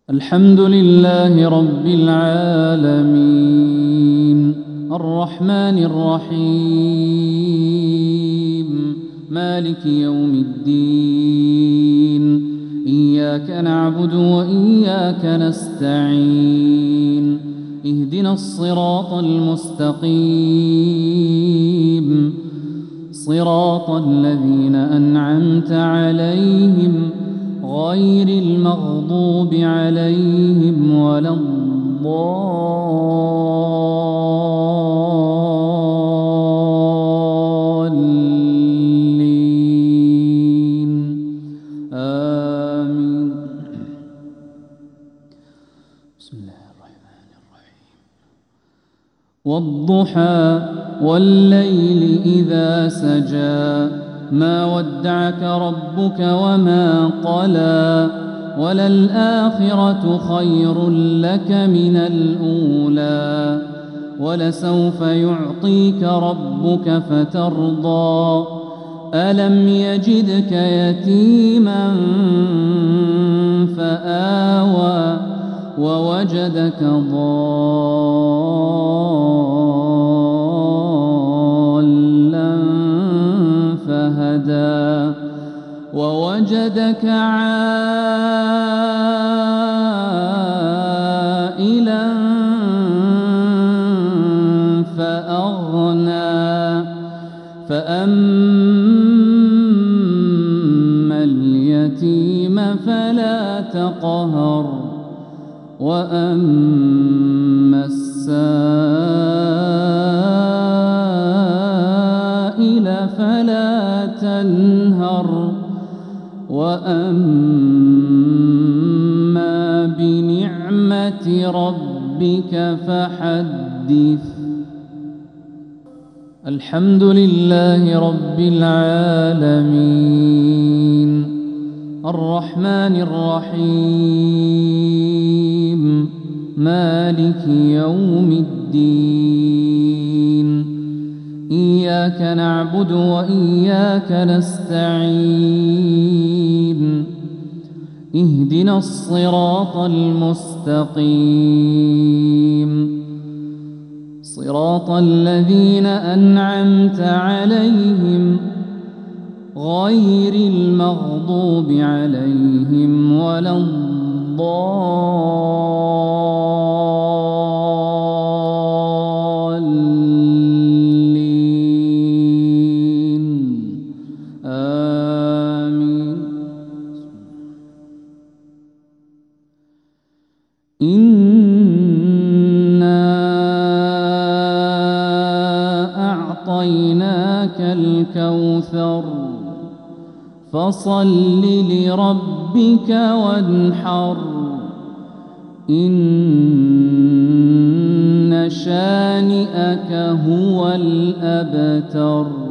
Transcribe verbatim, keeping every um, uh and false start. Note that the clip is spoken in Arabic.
الحمد لله رب العالمين الرحمن الرحيم مالك يوم الدين إياك نعبد وإياك نستعين اهدنا الصراط المستقيم صراط الذين أنعمت عليهم غير المغضوب عليهم ولا الضالين آمين. بسم الله الرحمن الرحيم. والضحى والليل إذا سجى ما ودعك ربك وما قلى وللآخرة خير لك من الأولى ولسوف يعطيك ربك فترضى ألم يجدك يتيما فآوى ووجدك ضالا فهدى ووجدك عائلا فأغنى فأما اليتيم فلا تقهر وأما السائل فلا تنهر وأما بنعمة ربك فحدث. الحمد لله رب العالمين الرحمن الرحيم مالك يوم الدين إياك نعبد وإياك نستعين اهدنا الصراط المستقيم صراط الذين أنعمت عليهم غير المغضوب عليهم ولا الضالين آمين. إنا أعطيناك الكوثر فصل لربك وانحر إن شانئك هو الأبتر.